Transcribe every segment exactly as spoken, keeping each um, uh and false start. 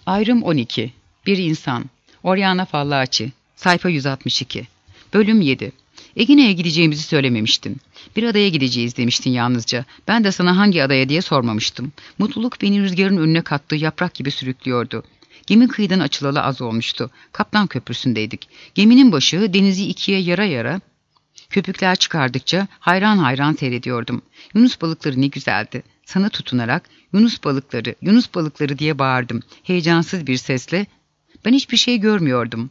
Ayrım on iki. Bir insan. Oriana Fallaci. Sayfa yüz altmış iki. Bölüm yedi. Egine'ye gideceğimizi söylememiştin. Bir adaya gideceğiz demiştin yalnızca. Ben de sana hangi adaya diye sormamıştım. Mutluluk beni rüzgarın önüne kattığı yaprak gibi sürüklüyordu. Gemi kıyıdan açılalı az olmuştu. Kaptan Köprüsü'ndeydik. Geminin başı denizi ikiye yara yara köpükler çıkardıkça hayran hayran seyrediyordum. Yunus balıkları ne güzeldi. Sana tutunarak Yunus balıkları, Yunus balıkları diye bağırdım. Heyecansız bir sesle. Ben hiçbir şey görmüyordum.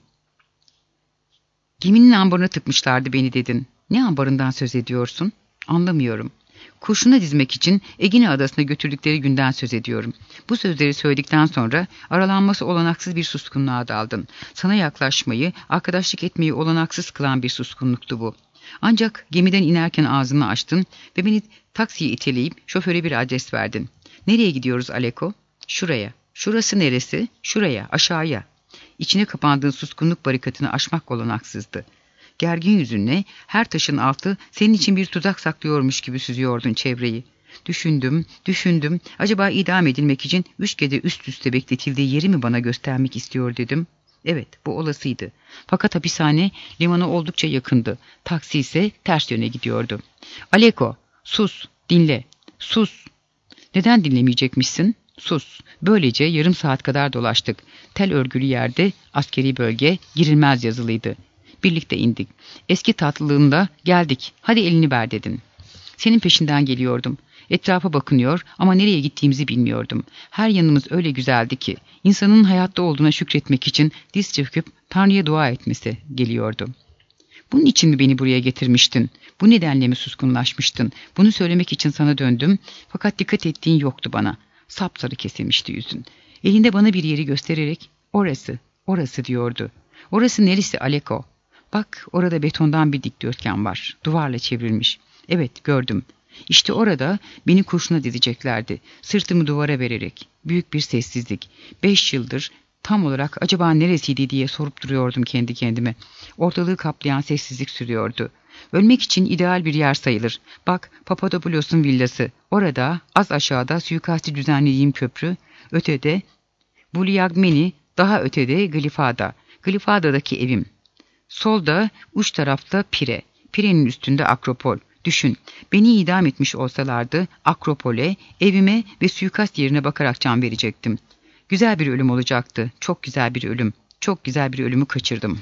Geminin ambarına tıkmışlardı beni dedin. Ne ambarından söz ediyorsun? Anlamıyorum. Kurşuna dizmek için Egine Adası'na götürdükleri günden söz ediyorum. Bu sözleri söyledikten sonra aralanması olanaksız bir suskunluğa daldın. Sana yaklaşmayı, arkadaşlık etmeyi olanaksız kılan bir suskunluktu bu. Ancak gemiden inerken ağzını açtın ve beni taksiye iteleyip şoföre bir adres verdin. Nereye gidiyoruz Aleko? Şuraya. Şurası neresi? Şuraya, aşağıya. İçine kapandığın suskunluk barikatını aşmak olanaksızdı. Gergin yüzünle her taşın altı senin için bir tuzak saklıyormuş gibi süzüyordun çevreyi. Düşündüm, düşündüm. Acaba idam edilmek için üç gece üst üste bekletildiği yeri mi bana göstermek istiyor dedim. Evet, bu olasıydı. Fakat hapishane limana oldukça yakındı. Taksi ise ters yöne gidiyordu. Aleko, sus, dinle, sus. Neden dinlemeyecekmişsin? Sus. Böylece yarım saat kadar dolaştık. Tel örgülü yerde askeri bölge girilmez yazılıydı. Birlikte indik. Eski tatlılığında geldik. Hadi elini ver dedin. Senin peşinden geliyordum. Etrafa bakınıyor ama nereye gittiğimizi bilmiyordum. Her yanımız öyle güzeldi ki insanın hayatta olduğuna şükretmek için diz çöküp Tanrı'ya dua etmesi geliyordu. Bunun için mi beni buraya getirmiştin? Bu nedenle mi suskunlaşmıştın? Bunu söylemek için sana döndüm fakat dikkat ettiğin yoktu bana. Sapsarı kesilmişti yüzün. Elinde bana bir yeri göstererek orası, orası diyordu. Orası neresi Aleko? Bak orada betondan bir dikdörtgen var. Duvarla çevrilmiş. Evet gördüm. İşte orada beni kurşuna dizeceklerdi. Sırtımı duvara vererek. Büyük bir sessizlik. Beş yıldır tam olarak acaba neresiydi diye sorup duruyordum kendi kendime. Ortalığı kaplayan sessizlik sürüyordu. Ölmek için ideal bir yer sayılır. Bak Papadopoulos'un villası. Orada az aşağıda suikasti düzenlediğim köprü. Ötede Buliagmeni, daha ötede Glifada. Glifada'daki evim. Solda uç tarafta Pire. Pire'nin üstünde Akropol. Düşün, beni idam etmiş olsalardı Akropol'e, evime ve suikast yerine bakarak can verecektim. Güzel bir ölüm olacaktı. Çok güzel bir ölüm. Çok güzel bir ölümü kaçırdım.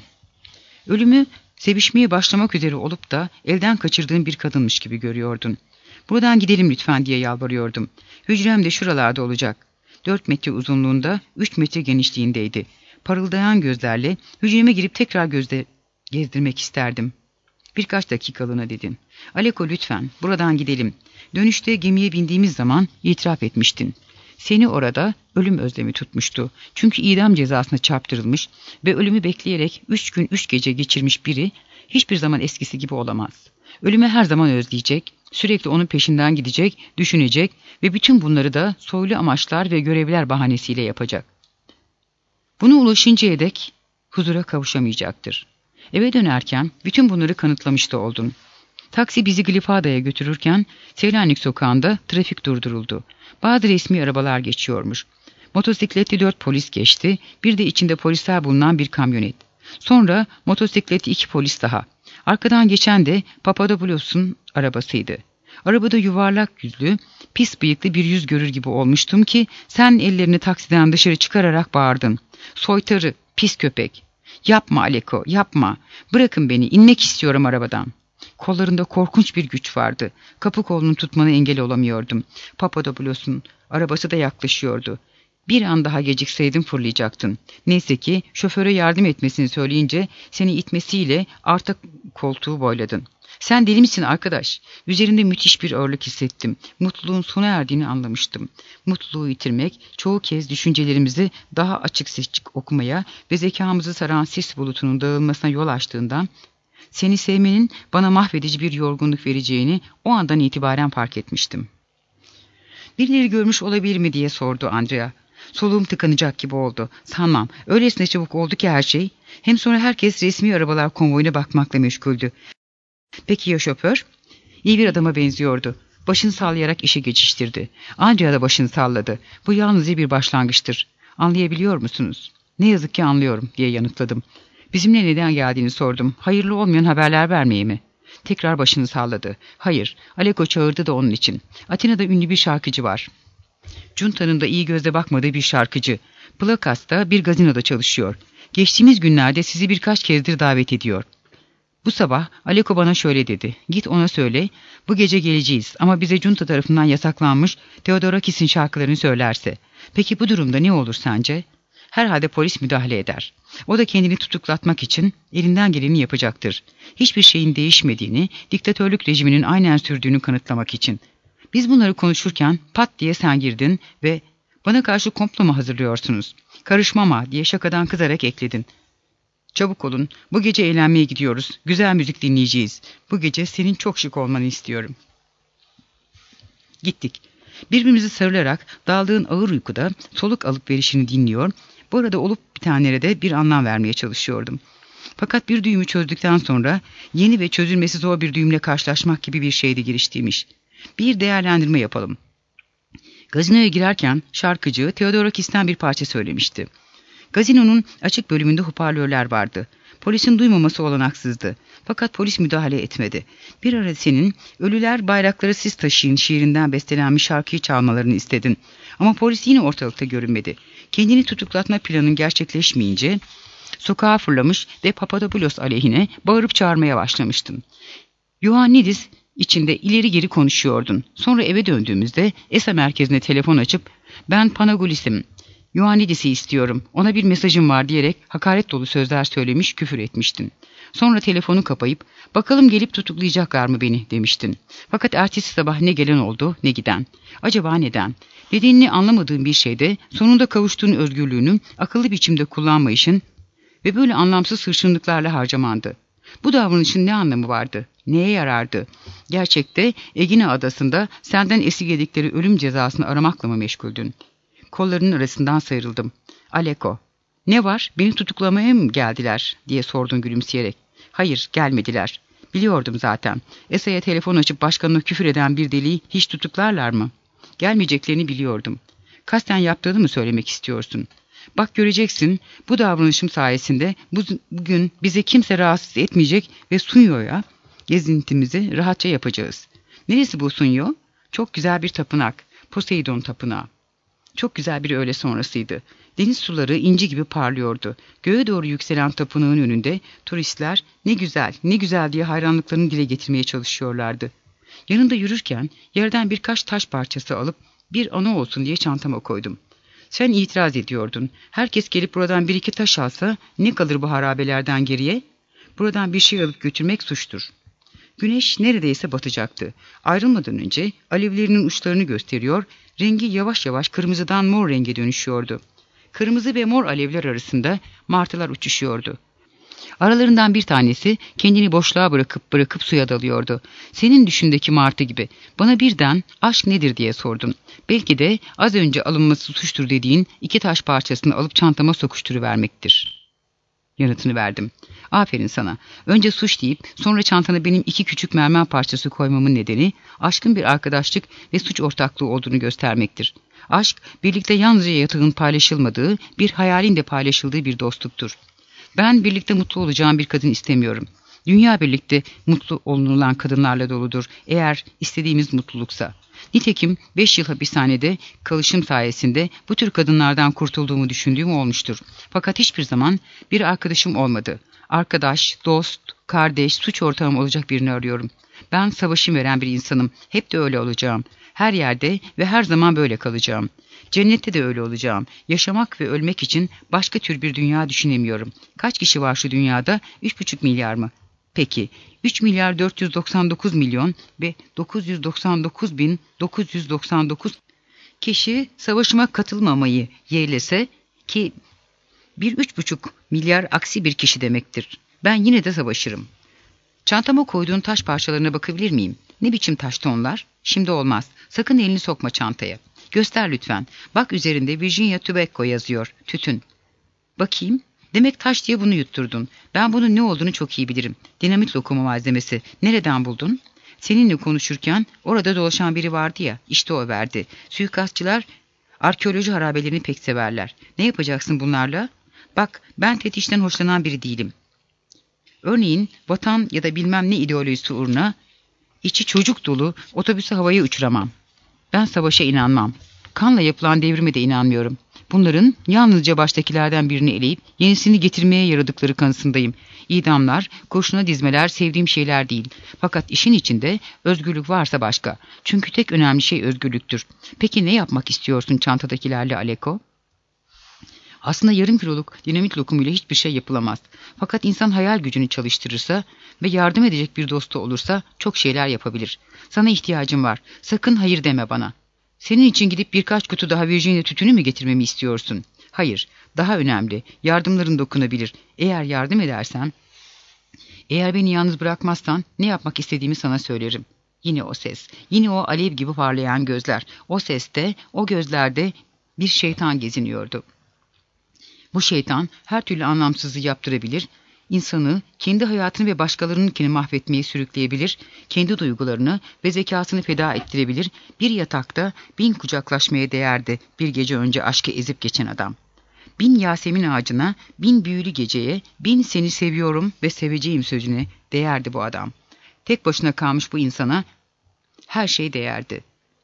Ölümü sevişmeye başlamak üzere olup da elden kaçırdığın bir kadınmış gibi görüyordun. Buradan gidelim lütfen diye yalvarıyordum. Hücrem de şuralarda olacak. Dört metre uzunluğunda, üç metre genişliğindeydi. Parıldayan gözlerle hücreme girip tekrar gözde gezdirmek isterdim. Birkaç dakikalığına dedim. Aleko lütfen buradan gidelim. Dönüşte gemiye bindiğimiz zaman itiraf etmiştin. Seni orada ölüm özlemi tutmuştu. Çünkü idam cezasına çarptırılmış ve ölümü bekleyerek üç gün üç gece geçirmiş biri hiçbir zaman eskisi gibi olamaz. Ölümü her zaman özleyecek, sürekli onun peşinden gidecek, düşünecek ve bütün bunları da soylu amaçlar ve görevler bahanesiyle yapacak. Buna ulaşıncaya dek huzura kavuşamayacaktır. Eve dönerken bütün bunları kanıtlamış da oldun. Taksi bizi Glifada'ya götürürken Selanik sokağında trafik durduruldu. Bazı resmi arabalar geçiyormuş. Motosikletli dört polis geçti, bir de içinde polisler bulunan bir kamyonet. Sonra motosikletli iki polis daha. Arkadan geçen de Papadopoulos'un arabasıydı. Arabada yuvarlak yüzlü, pis bıyıklı bir yüz görür gibi olmuştum ki sen ellerini taksiden dışarı çıkararak bağırdın. Soytarı, pis köpek. Yapma Aleko, yapma. Bırakın beni, inmek istiyorum arabadan. Kollarında korkunç bir güç vardı. Kapı kolunu tutmana engel olamıyordum. Papadopoulos'un arabası da yaklaşıyordu. Bir an daha gecikseydin fırlayacaktın. Neyse ki şoföre yardım etmesini söyleyince seni itmesiyle arka koltuğu boyladın. Sen deli misin arkadaş? Üzerimde müthiş bir ağırlık hissettim. Mutluluğun sona erdiğini anlamıştım. Mutluluğu yitirmek çoğu kez düşüncelerimizi daha açık seçik okumaya ve zekamızı saran sis bulutunun dağılmasına yol açtığından seni sevmenin bana mahvedici bir yorgunluk vereceğini o andan itibaren fark etmiştim. Birileri görmüş olabilir mi diye sordu Andrea. Soluğum tıkanacak gibi oldu. Sanmam. Öylesine çabuk oldu ki her şey. Hem sonra herkes resmi arabalar konvoyuna bakmakla meşguldü. Peki ya şoför? İyi bir adama benziyordu. Başını sallayarak işe geçiştirdi. Andrea da başını salladı. Bu yalnızca bir başlangıçtır. Anlayabiliyor musunuz? Ne yazık ki anlıyorum diye yanıtladım. Bizimle neden geldiğini sordum. Hayırlı olmayan haberler vermeye mi? Tekrar başını salladı. Hayır, Aleko çağırdı da onun için. Atina'da ünlü bir şarkıcı var. Cunta'nın da iyi gözle bakmadığı bir şarkıcı. Plakas'ta bir gazinoda çalışıyor. Geçtiğimiz günlerde sizi birkaç kezdir davet ediyor. Bu sabah Aleko bana şöyle dedi. Git ona söyle, bu gece geleceğiz ama bize Junta tarafından yasaklanmış Theodorakis'in şarkılarını söylerse. Peki bu durumda ne olur sence? Herhalde polis müdahale eder. O da kendini tutuklatmak için elinden geleni yapacaktır. Hiçbir şeyin değişmediğini, diktatörlük rejiminin aynen sürdüğünü kanıtlamak için. Biz bunları konuşurken pat diye sen girdin ve bana karşı komplo mu hazırlıyorsunuz? Karışmama diye şakadan kızarak ekledin. Çabuk olun, bu gece eğlenmeye gidiyoruz, güzel müzik dinleyeceğiz. Bu gece senin çok şık olmanı istiyorum. Gittik. Birbirimizi sarılarak daldığın ağır uykuda soluk alıp verişini dinliyor, bu arada olup bitenlere de bir anlam vermeye çalışıyordum. Fakat bir düğümü çözdükten sonra yeni ve çözülmesi zor bir düğümle karşılaşmak gibi bir şeydi giriştiğim iş. Bir değerlendirme yapalım. Gazinoya girerken şarkıcı Theodorakis'ten bir parça söylemişti. Gazinonun açık bölümünde hoparlörler vardı. Polisin duymaması olanaksızdı. Fakat polis müdahale etmedi. Bir ara senin "Ölüler bayrakları siz taşıyın" şiirinden bestelenmiş şarkıyı çalmalarını istedin. Ama polis yine ortalıkta görünmedi. Kendini tutuklatma planın gerçekleşmeyince sokağa fırlamış ve Papadopoulos aleyhine bağırıp çağırmaya başlamıştın. Ioannidis içinde ileri geri konuşuyordun. Sonra eve döndüğümüzde E S A merkezine telefon açıp "Ben Panagolis'im. Ioannidis'i istiyorum. Ona bir mesajım var" diyerek hakaret dolu sözler söylemiş, küfür etmiştin. Sonra telefonu kapayıp "Bakalım gelip tutuklayacaklar mı beni?" demiştin. Fakat ertesi sabah ne gelen oldu ne giden. Acaba neden? Nedenini anlamadığın bir şeyde sonunda kavuştuğun özgürlüğünü akıllı biçimde kullanmayışın ve böyle anlamsız hırçınlıklarla harcamandı. Bu davranışın ne anlamı vardı? Neye yarardı? Gerçekte Egine adasında senden esirgedikleri ölüm cezasını aramakla mı meşguldün? Kollarının arasından sıyrıldım. "Aleko, ne var? Beni tutuklamaya mı geldiler?" diye sordun gülümseyerek. "Hayır, gelmediler. Biliyordum zaten. E S A'ya telefon açıp başkanına küfür eden bir deliği hiç tutuklarlar mı? Gelmeyeceklerini biliyordum. Kasten yaptığını mı söylemek istiyorsun? Bak göreceksin, bu davranışım sayesinde bu, bugün bize kimse rahatsız etmeyecek ve Sunyo'ya gezintimizi rahatça yapacağız." "Neresi bu Sunyo?" "Çok güzel bir tapınak. Poseidon tapınağı. Çok güzel bir öğle sonrasıydı. Deniz suları inci gibi parlıyordu. Göğe doğru yükselen tapınağın önünde turistler "Ne güzel, ne güzel" diye hayranlıklarını dile getirmeye çalışıyorlardı. Yanında yürürken yerden birkaç taş parçası alıp bir anı olsun diye çantama koydum. Sen itiraz ediyordun. Herkes gelip buradan bir iki taş alsa ne kalır bu harabelerden geriye? Buradan bir şey alıp götürmek suçtur. Güneş neredeyse batacaktı. Ayrılmadan önce alevlerinin uçlarını gösteriyor, rengi yavaş yavaş kırmızıdan mor renge dönüşüyordu. Kırmızı ve mor alevler arasında martılar uçuşuyordu. Aralarından bir tanesi kendini boşluğa bırakıp bırakıp suya dalıyordu. Senin düşündeki martı gibi. Bana birden "Aşk nedir?" diye sordun. Belki de az önce alınması suçtur dediğin iki taş parçasını alıp çantama sokuşturuvermektir. Yanıtını verdim. Aferin sana. Önce suç deyip sonra çantana benim iki küçük mermer parçası koymamın nedeni aşkın bir arkadaşlık ve suç ortaklığı olduğunu göstermektir. Aşk, birlikte yalnızca yatağın paylaşılmadığı, bir hayalin de paylaşıldığı bir dostluktur. Ben birlikte mutlu olacağım bir kadın istemiyorum. Dünya birlikte mutlu olunulan kadınlarla doludur, eğer istediğimiz mutluluksa. Nitekim beş yıl hapishanede kalışım sayesinde bu tür kadınlardan kurtulduğumu düşündüğüm olmuştur. Fakat hiçbir zaman bir arkadaşım olmadı. Arkadaş, dost, kardeş, suç ortağım olacak birini arıyorum. Ben savaşım veren bir insanım. Hep de öyle olacağım. Her yerde ve her zaman böyle kalacağım. Cennette de öyle olacağım. Yaşamak ve ölmek için başka tür bir dünya düşünemiyorum. Kaç kişi var şu dünyada? Üç buçuk milyar mı? Peki, üç milyar dört yüz doksan dokuz milyon ve dokuz yüz doksan dokuz bin dokuz yüz doksan dokuz kişi savaşıma katılmamayı yeğlese ki bir üç buçuk milyar aksi bir kişi demektir. Ben yine de savaşırım. Çantama koyduğun taş parçalarına bakabilir miyim? Ne biçim taştı onlar? Şimdi olmaz. Sakın elini sokma çantaya. Göster lütfen. Bak üzerinde Virginia Tobacco yazıyor. Tütün. Bakayım. Demek taş diye bunu yutturdun. Ben bunun ne olduğunu çok iyi bilirim. Dinamit lokumu malzemesi. Nereden buldun? Seninle konuşurken orada dolaşan biri vardı ya. İşte o verdi. Suikastçılar Arkeoloji harabelerini pek severler. Ne yapacaksın bunlarla? Bak, ben fetişten hoşlanan biri değilim. Örneğin vatan ya da bilmem ne ideolojisi uğruna içi çocuk dolu otobüsü havaya uçuramam. Ben savaşa inanmam. Kanla yapılan devrime de inanmıyorum. Bunların yalnızca baştakilerden birini eleyip yenisini getirmeye yaradıkları kanısındayım. İdamlar, kurşuna dizmeler sevdiğim şeyler değil. Fakat işin içinde özgürlük varsa başka. Çünkü tek önemli şey özgürlüktür. Peki ne yapmak istiyorsun çantadakilerle Aleko? Aslında yarım kiloluk dinamit lokumuyla hiçbir şey yapılamaz. Fakat insan hayal gücünü çalıştırırsa ve yardım edecek bir dostu olursa çok şeyler yapabilir. Sana ihtiyacım var. Sakın hayır deme bana. Senin için gidip birkaç kutu daha Virginia tütünü mü getirmemi istiyorsun? Hayır, daha önemli. Yardımların dokunabilir. Eğer yardım edersen, eğer beni yalnız bırakmazsan ne yapmak istediğimi sana söylerim. Yine o ses, yine o alev gibi parlayan gözler. O seste, o gözlerde bir şeytan geziniyordu. Bu şeytan her türlü anlamsızlığı yaptırabilir, insanı kendi hayatını ve başkalarınınkini mahvetmeye sürükleyebilir, kendi duygularını ve zekasını feda ettirebilir, bir yatakta bin kucaklaşmaya değerdi bir gece önce aşkı ezip geçen adam. Bin Yasemin ağacına, bin büyülü geceye, bin seni seviyorum ve seveceğim sözüne değerdi bu adam. Tek başına kalmış bu insana her şey değerdi.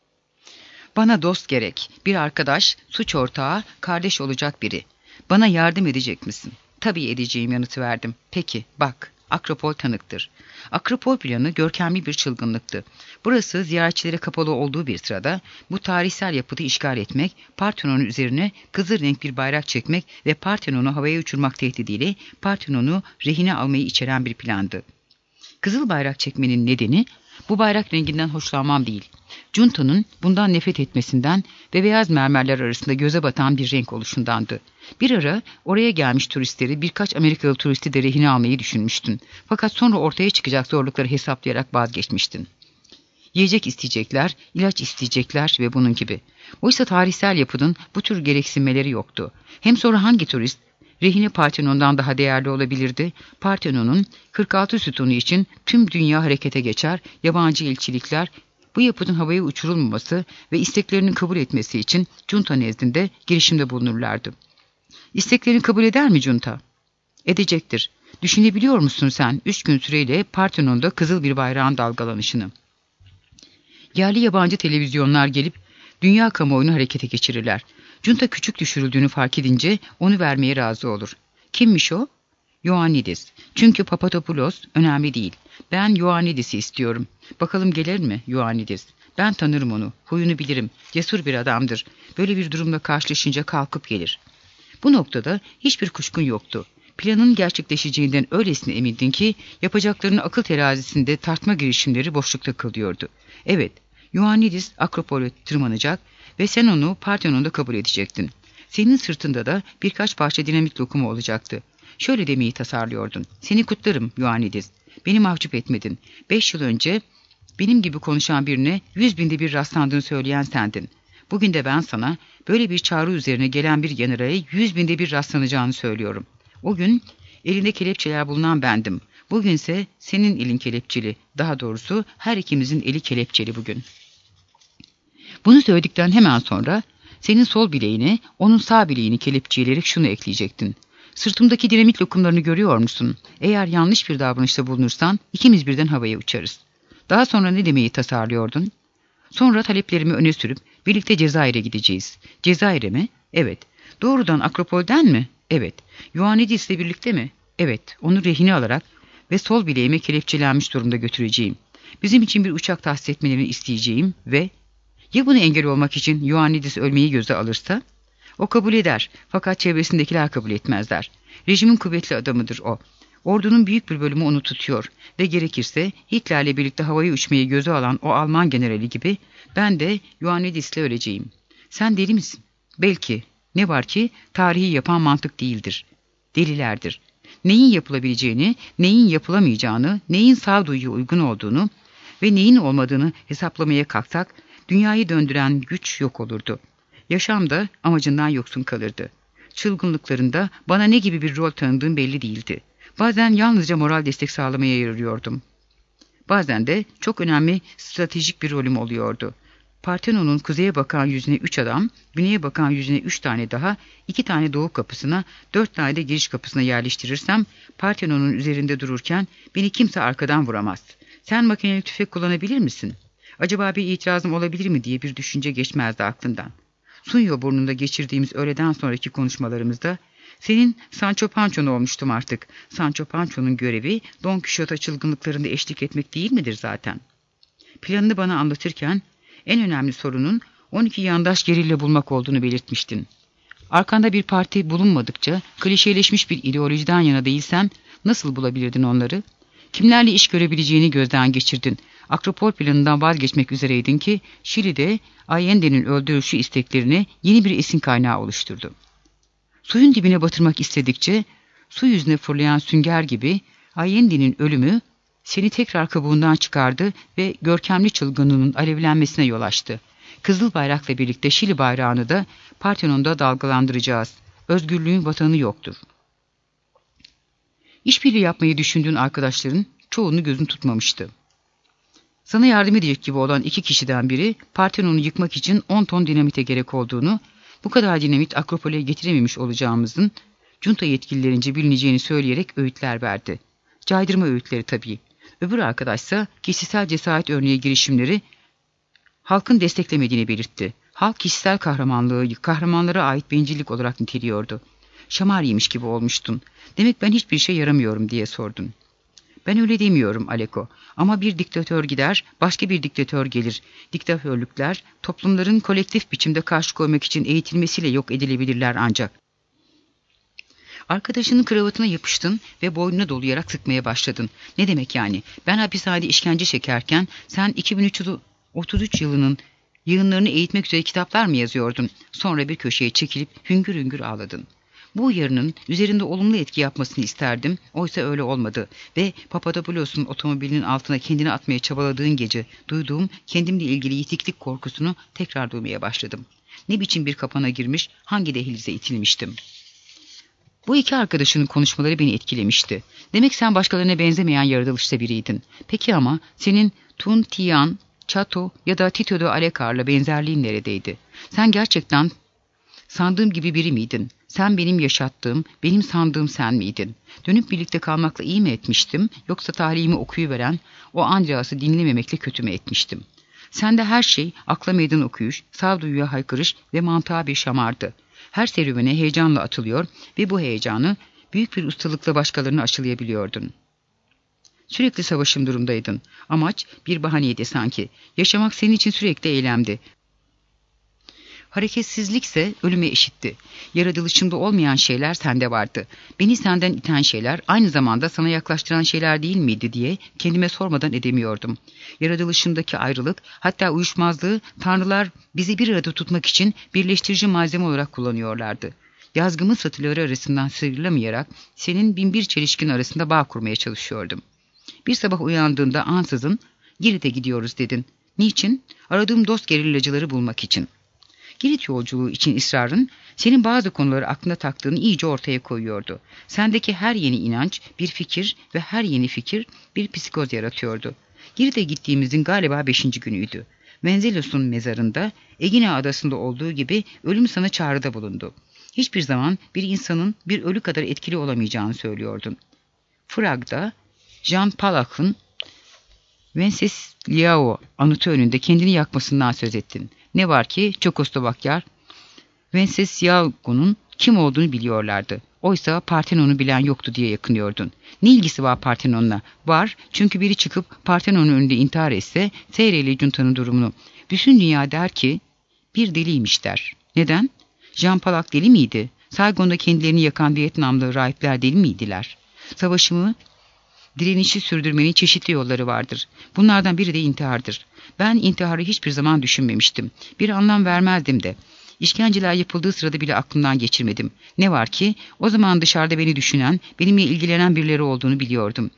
Bana dost gerek, bir arkadaş, suç ortağı, kardeş olacak biri. Bana yardım edecek misin? Tabii edeceğim yanıtı verdim. Peki, bak, Akropol tanıktır. Akropol planı görkemli bir çılgınlıktı. Burası ziyaretçilere kapalı olduğu bir sırada bu tarihsel yapıtı işgal etmek, Partenon'un üzerine kızıl renk bir bayrak çekmek ve Partenon'u havaya uçurmak tehdidiyle Partenon'u rehine almayı içeren bir plandı. Kızıl bayrak çekmenin nedeni bu bayrak renginden hoşlanmam değil. Junta'nın bundan nefret etmesinden ve beyaz mermerler arasında göze batan bir renk oluşundandı. Bir ara oraya gelmiş turistleri birkaç Amerikalı turisti de rehine almayı düşünmüştün. Fakat sonra ortaya çıkacak zorlukları hesaplayarak vazgeçmiştin. Yiyecek isteyecekler, ilaç isteyecekler ve bunun gibi. Oysa tarihsel yapının bu tür gereksinmeleri yoktu. Hem sonra hangi turist rehine Partenon'dan daha değerli olabilirdi? Partenon'un kırk altı sütunu için tüm dünya harekete geçer, yabancı elçilikler bu yapının havaya uçurulmaması ve isteklerinin kabul etmesi için Junta nezdinde girişimde bulunurlardı. İsteklerini kabul eder mi Junta? Edecektir. Düşünebiliyor musun sen üç gün süreyle Partenon'da kızıl bir bayrağın dalgalanışını? Yerli yabancı televizyonlar gelip dünya kamuoyunu harekete geçirirler. Junta küçük düşürüldüğünü fark edince onu vermeye razı olur. Kimmiş o? Ioannidis. Çünkü Papadopoulos önemli değil. Ben Ioannidis'i istiyorum. Bakalım gelir mi Ioannidis? Ben tanırım onu. Huyunu bilirim. Cesur bir adamdır. Böyle bir durumla karşılaşınca kalkıp gelir. Bu noktada hiçbir kuşkun yoktu. Planın gerçekleşeceğinden öylesine emindin ki yapacaklarını akıl terazisinde tartma girişimleri boşlukta kalıyordu. Evet, Ioannidis Akropol'e tırmanacak ve sen onu Partenon'da kabul edecektin. Senin sırtında da birkaç parça dinamit lokumu olacaktı. Şöyle demeyi tasarlıyordun. Seni kutlarım Ioannidis. Beni mahcup etmedin. Beş yıl önce benim gibi konuşan birine yüz binde bir rastlandığını söyleyen sendin. Bugün de ben sana böyle bir çağrı üzerine gelen bir generale yüz binde bir rastlanacağını söylüyorum. O gün elinde kelepçeler bulunan bendim. Bugünse senin elin kelepçeli. Daha doğrusu her ikimizin eli kelepçeli bugün. Bunu söyledikten hemen sonra senin sol bileğine onun sağ bileğini kelepçeleyerek şunu ekleyecektin. Sırtımdaki dinamit lokumlarını görüyor musun? Eğer yanlış bir davranışta bulunursan ikimiz birden havaya uçarız. Daha sonra ne demeyi tasarlıyordun? Sonra taleplerimi öne sürüp birlikte Cezayir'e gideceğiz. Cezayir'e mi? Evet. Doğrudan Akropol'den mi? Evet. Ioannidis'le birlikte mi? Evet. Onu rehine alarak ve sol bileğime kelepçelenmiş durumda götüreceğim. Bizim için bir uçak tahsis etmelerini isteyeceğim ve ya bunu engel olmak için Ioannidis ölmeyi göze alırsa? O kabul eder fakat çevresindekiler kabul etmezler. Rejimin kuvvetli adamıdır o. Ordunun büyük bir bölümü onu tutuyor ve gerekirse Hitler'le birlikte havaya uçmayı göze alan o Alman generali gibi ben de Ioannidis'le öleceğim. Sen deli misin? Belki. Ne var ki tarihi yapan mantık değildir. Delilerdir. Neyin yapılabileceğini, neyin yapılamayacağını, neyin sağduyuya uygun olduğunu ve neyin olmadığını hesaplamaya kalksak dünyayı döndüren güç yok olurdu. Yaşam da amacından yoksun kalırdı. Çılgınlıklarında bana ne gibi bir rol tanıdığım belli değildi. Bazen yalnızca moral destek sağlamaya yarıyordum. Bazen de çok önemli stratejik bir rolüm oluyordu. Partenon'un kuzeye bakan yüzüne üç adam, güneye bakan yüzüne üç tane daha, iki tane doğu kapısına, dört tane de giriş kapısına yerleştirirsem, Partenon'un üzerinde dururken beni kimse arkadan vuramaz. Sen makineli tüfek kullanabilir misin? Acaba bir itirazım olabilir mi diye bir düşünce geçmezdi aklından. Sunyo burnunda geçirdiğimiz öğleden sonraki konuşmalarımızda, senin Sancho Pancho'nu olmuştum artık. Sancho Pancho'nun görevi Don Quixote çılgınlıklarında eşlik etmek değil midir zaten? Planını bana anlatırken en önemli sorunun on iki yandaş gerilla bulmak olduğunu belirtmiştin. Arkanda bir parti bulunmadıkça klişeleşmiş bir ideolojiden yana değilsen nasıl bulabilirdin onları? Kimlerle iş görebileceğini gözden geçirdin. Akropol planından vazgeçmek üzereydin ki Şili'de Allende'nin öldürüşü isteklerini yeni bir esin kaynağı oluşturdu. Suyun dibine batırmak istedikçe su yüzüne fırlayan sünger gibi Allende'nin ölümü seni tekrar kabuğundan çıkardı ve görkemli çılgınlığının alevlenmesine yol açtı. Kızıl bayrakla birlikte Şili bayrağını da Partenon'da dalgalandıracağız. Özgürlüğün vatanı yoktur. İşbirliği yapmayı düşündüğün arkadaşların çoğunu gözün tutmamıştı. Sana yardım edecek gibi olan iki kişiden biri Partenon'u yıkmak için on ton dinamite gerek olduğunu, bu kadar dinamit Akropol'e getirememiş olacağımızın junta yetkililerince bilineceğini söyleyerek öğütler verdi. Caydırma öğütleri tabii. Öbür arkadaşsa kişisel cesaret örneği girişimleri halkın desteklemediğini belirtti. Halk kişisel kahramanlığı kahramanlara ait bencillik olarak niteliyordu. Şamar yemiş gibi olmuştun. Demek ben hiçbir şey yaramıyorum diye sordun. Ben öyle demiyorum Aleko. Ama bir diktatör gider, başka bir diktatör gelir. Diktatörlükler toplumların kolektif biçimde karşı koymak için eğitilmesiyle yok edilebilirler ancak. Arkadaşının kravatına yapıştın ve boynuna dolayarak sıkmaya başladın. Ne demek yani? Ben hapishanede işkence çekerken sen iki bin üç yüz otuz üç yılının yığınlarını eğitmek üzere kitaplar mı yazıyordun? Sonra bir köşeye çekilip hüngür hüngür ağladın. Bu uyarının üzerinde olumlu etki yapmasını isterdim. Oysa öyle olmadı ve Papadopoulos'un otomobilinin altına kendini atmaya çabaladığın gece duyduğum kendimle ilgili yitiklik korkusunu tekrar duymaya başladım. Ne biçim bir kapana girmiş, hangi dehlize itilmiştim? Bu iki arkadaşının konuşmaları beni etkilemişti. Demek sen başkalarına benzemeyen yaratılışta biriydin. Peki ama senin Tun Tian, Chato ya da Tito de Alecar'la benzerliğin neredeydi? Sen gerçekten sandığım gibi biri miydin? Sen benim yaşattığım, benim sandığım sen miydin? Dönüp birlikte kalmakla iyi mi etmiştim, yoksa talihimi okuyuveren o Andreas'ı dinlememekle kötü mü etmiştim? Sende her şey akla meydan okuyuş, sağduyuya haykırış ve mantığa bir şamardı. Her serüvene heyecanla atılıyor ve bu heyecanı büyük bir ustalıkla başkalarına aşılayabiliyordun. Sürekli savaşım durumdaydın. Amaç bir bahaneydi sanki. Yaşamak senin için sürekli eylemdi. Hareketsizlikse ölüme eşitti. Yaratılışımda olmayan şeyler sende vardı. Beni senden iten şeyler aynı zamanda sana yaklaştıran şeyler değil miydi diye kendime sormadan edemiyordum. Yaratılışımdaki ayrılık, hatta uyuşmazlığı tanrılar bizi bir arada tutmak için birleştirici malzeme olarak kullanıyorlardı. Yazgımın satırları arasından sıyrılamayarak senin binbir çelişkin arasında bağ kurmaya çalışıyordum. Bir sabah uyandığında ansızın Girit'e gidiyoruz dedin. Niçin? Aradığım dost gerillacıları bulmak için. Girit yolculuğu için ısrarın, senin bazı konuları aklına taktığını iyice ortaya koyuyordu. Sendeki her yeni inanç bir fikir ve her yeni fikir bir psikoz yaratıyordu. Girit'e gittiğimizin galiba beşinci günüydü. Venzelos'un mezarında, Egina adasında olduğu gibi ölüm sana çağrıda bulundu. Hiçbir zaman bir insanın bir ölü kadar etkili olamayacağını söylüyordun. Prag'da Jean Palac'ın Vencesliao anıtı önünde kendini yakmasından söz ettin. Ne var ki Çekoslovakyar Vencesliao'nun kim olduğunu biliyorlardı. Oysa Partenon'u bilen yoktu diye yakınıyordun. Ne ilgisi var Partenon'la? Var, çünkü biri çıkıp Partenon'un önünde intihar etse Seyreli Cunta'nın durumunu. Bütün dünya der ki bir deliymiş der. Neden? Jean Palac deli miydi? Saigon'da kendilerini yakan Vietnamlı rahipler deli miydiler? Savaşımı direnişi sürdürmenin çeşitli yolları vardır. Bunlardan biri de intihardır. Ben intiharı hiçbir zaman düşünmemiştim. Bir anlam vermezdim de. İşkenceler yapıldığı sırada bile aklımdan geçirmedim. Ne var ki o zaman dışarıda beni düşünen, benimle ilgilenen birileri olduğunu biliyordum.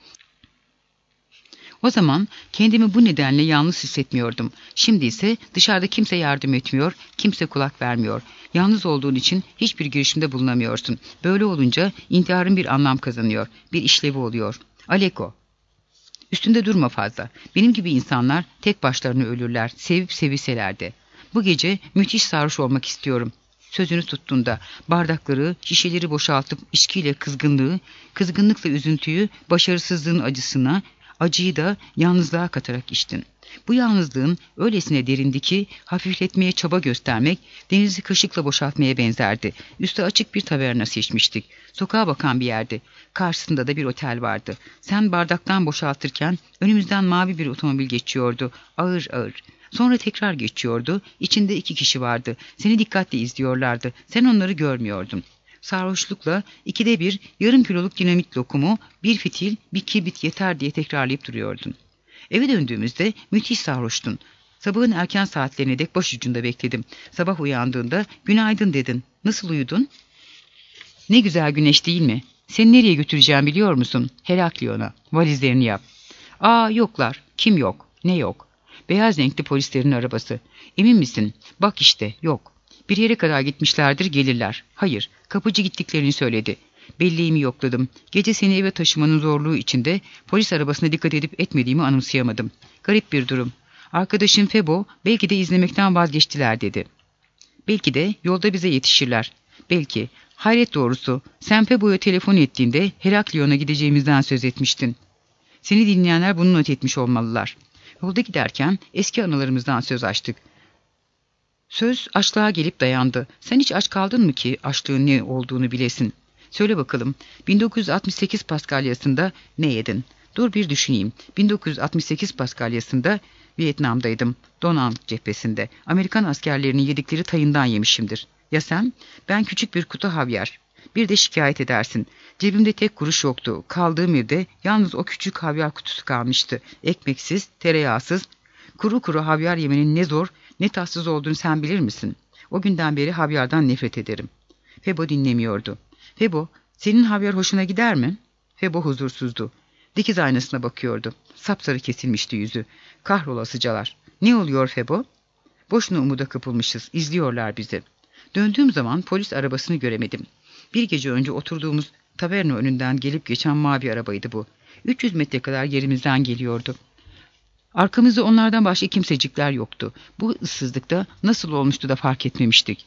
O zaman kendimi bu nedenle yalnız hissetmiyordum. Şimdi ise dışarıda kimse yardım etmiyor, kimse kulak vermiyor. Yalnız olduğun için hiçbir girişimde bulunamıyorsun. Böyle olunca intiharın bir anlam kazanıyor, bir işlevi oluyor. Aleko. Üstünde durma fazla. Benim gibi insanlar tek başlarına ölürler, sevip sevilseler de. Bu gece müthiş sarhoş olmak istiyorum. Sözünü tuttuğunda bardakları, şişeleri boşaltıp içkiyle kızgınlığı, kızgınlıkla üzüntüyü, başarısızlığın acısına, acıyı da yalnızlığa katarak içtin. Bu yalnızlığın öylesine derindi ki hafifletmeye çaba göstermek denizi kaşıkla boşaltmaya benzerdi. Üstü açık bir taverna seçmiştik. Sokağa bakan bir yerdi. Karşısında da bir otel vardı. Sen bardaktan boşaltırken önümüzden mavi bir otomobil geçiyordu. Ağır ağır. Sonra tekrar geçiyordu. İçinde iki kişi vardı. Seni dikkatle izliyorlardı. Sen onları görmüyordun. Sarhoşlukla ikide bir yarım kiloluk dinamit lokumu, bir fitil, bir kibrit yeter diye tekrarlayıp duruyordun. Eve döndüğümüzde müthiş sarhoştun. Sabahın erken saatlerine dek başucunda bekledim. Sabah uyandığında günaydın dedin. Nasıl uyudun? Ne güzel güneş değil mi? Seni nereye götüreceğim biliyor musun? Heraklion'a. Valizlerini yap. Aa yoklar. Kim yok? Ne yok? Beyaz renkli polislerin arabası. Emin misin? Bak işte yok. Bir yere kadar gitmişlerdir, gelirler. Hayır, kapıcı gittiklerini söyledi. Belleğimi yokladım. Gece seni eve taşımanın zorluğu içinde polis arabasına dikkat edip etmediğimi anımsayamadım. Garip bir durum. Arkadaşım Febo belki de izlemekten vazgeçtiler dedi. Belki de yolda bize yetişirler. Belki. Hayret doğrusu sen Febo'ya telefon ettiğinde Heraklion'a gideceğimizden söz etmiştin. Seni dinleyenler bunu not etmiş olmalılar. Yolda giderken eski anılarımızdan söz açtık. Söz açlığa gelip dayandı. Sen hiç aç kaldın mı ki açlığın ne olduğunu bilesin? Söyle bakalım, bin dokuz yüz altmış sekiz Paskalyası'nda ne yedin? Dur bir düşüneyim. bin dokuz yüz altmış sekiz Paskalyası'nda Vietnam'daydım. Donan cephesinde. Amerikan askerlerinin yedikleri tayından yemişimdir. Ya sen? Ben küçük bir kutu havyar. Bir de şikayet edersin. Cebimde tek kuruş yoktu. Kaldığım evde yalnız o küçük havyar kutusu kalmıştı. Ekmeksiz, tereyağsız. Kuru kuru havyar yemenin ne zor, ne tatsız olduğunu sen bilir misin? O günden beri havyardan nefret ederim. Febo dinlemiyordu. Febo, senin havyar hoşuna gider mi? Febo huzursuzdu. Dikiz aynasına bakıyordu. Sapsarı kesilmişti yüzü. Kahrolasıcalar. Ne oluyor Febo? Boşuna umuda kapılmışız. İzliyorlar bizi. Döndüğüm zaman polis arabasını göremedim. Bir gece önce oturduğumuz taverna önünden gelip geçen mavi arabaydı bu. üç yüz metre kadar yerimizden geliyordu. Arkamızda onlardan başka kimsecikler yoktu. Bu ıssızlıkta nasıl olmuştu da fark etmemiştik.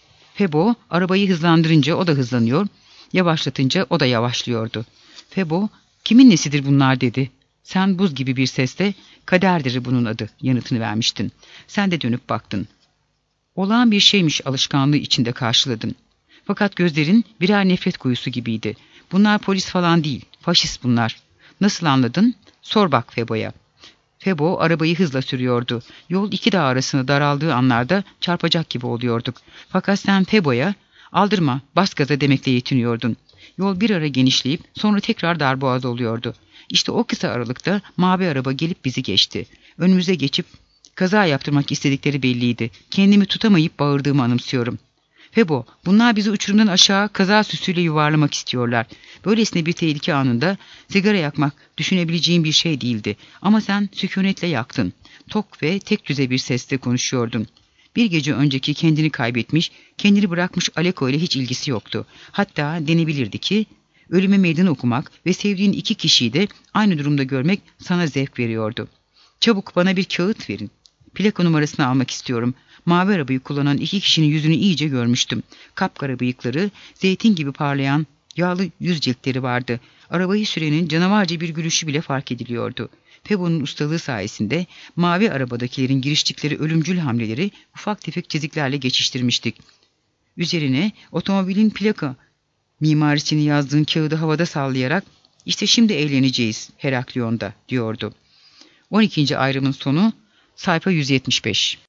Febo arabayı hızlandırınca o da hızlanıyor, yavaşlatınca o da yavaşlıyordu. Febo, kimin nesidir bunlar dedi. Sen buz gibi bir sesle, kaderdir bunun adı yanıtını vermiştin. Sen de dönüp baktın. Olağan bir şeymiş alışkanlığı içinde karşıladın. Fakat gözlerin birer nefret kuyusu gibiydi. Bunlar polis falan değil, faşist bunlar. Nasıl anladın? Sor bak Febo'ya. Febo arabayı hızla sürüyordu. Yol iki dağ arasında daraldığı anlarda çarpacak gibi oluyorduk. Fakat sen Febo'ya aldırma, bas gaza demekle yetiniyordun. Yol bir ara genişleyip sonra tekrar darboğaz oluyordu. İşte o kısa aralıkta mavi araba gelip bizi geçti. Önümüze geçip kaza yaptırmak istedikleri belliydi. Kendimi tutamayıp bağırdığımı anımsıyorum. Febo, bunlar bizi uçurumdan aşağı kaza süsüyle yuvarlamak istiyorlar. Böylesine bir tehlike anında sigara yakmak düşünebileceğim bir şey değildi. Ama sen sükunetle yaktın. Tok ve tek düze bir sesle konuşuyordun. Bir gece önceki kendini kaybetmiş, kendini bırakmış Aleko ile hiç ilgisi yoktu. Hatta denebilirdi ki ölüme meydan okumak ve sevdiğin iki kişiyi de aynı durumda görmek sana zevk veriyordu. Çabuk bana bir kağıt verin. Plaka numarasını almak istiyorum. Mavi arabayı kullanan iki kişinin yüzünü iyice görmüştüm. Kapkara bıyıkları, zeytin gibi parlayan yağlı yüz ciltleri vardı. Arabayı sürenin canavarca bir gülüşü bile fark ediliyordu. Febo'nun ustalığı sayesinde mavi arabadakilerin giriştikleri ölümcül hamleleri ufak tefek çiziklerle geçiştirmiştik. Üzerine otomobilin plaka mimarisini yazdığın kağıdı havada sallayarak işte şimdi eğleneceğiz Heraklion'da diyordu. on ikinci ayrımın sonu sayfa yüz yetmiş beş.